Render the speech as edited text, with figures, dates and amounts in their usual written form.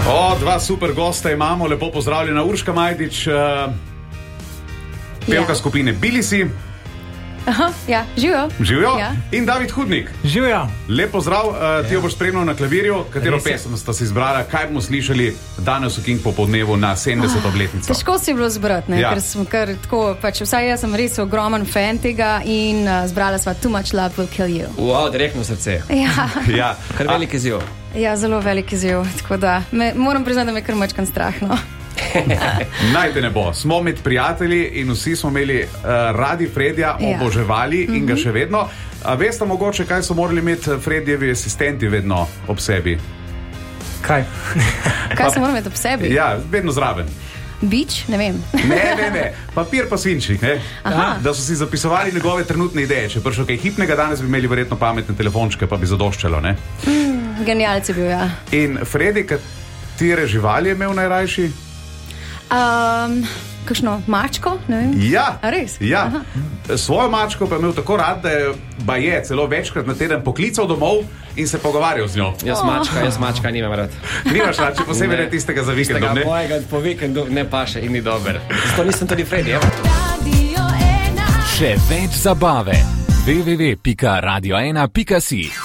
Dva super gosta imamo, lepo pozdravljena Urška Majdič, pevka skupine Bilisi. Aha, ja, živijo. Ja. In David Hudnik. Živijo. Lep pozdrav, ti jo boš spremljal na klavirju. Katero pesem sta si izbrala, kaj bomo slišali danes v King Popoldnevu na 70. obletnico? Težko si je bilo zbrati, ker sem kar tako, vsaj jaz sem res ogromen fan tega in zbrala sva Too Much Love Will Kill You. Wow, direktno srce. Ja. Kar velik izziv. Ja, zelo velik izziv, tako da moram priznati, da me kar mačkan strah, no. Naj te ne bo, smo med prijatelji in vsi smo imeli radi Fredija, oboževali in ga še vedno. Veste mogoče, kaj so morali imeti Fredijevi asistenti vedno ob sebi? Kaj so morali imeti ob sebi? Ja, vedno zraven. Bič? Ne vem. Ne, papir pa svinčnik, ne? Da so si zapisovali njegove trenutne ideje. Če prišlo kaj hipnega, danes bi imeli verjetno pametne telefončke, pa bi zadoščalo, ne? Genialci bil, ja. In Fredi, katere živali je imel najrajši? Kakšno mačko? Ne vem. Ja, a res? Ja. Svojo mačko pa je imel tako rad, da je celo večkrat na teden poklical domov in se pogovarjal z njo. Jaz mačka nimam rad. Nimaš rad, če posebej ne tistega za vikendom, ne? Tistega mojega po vikendu ne paše in ni dober. Zato nisem tudi Fredi, Še več zabave. www.radio1.si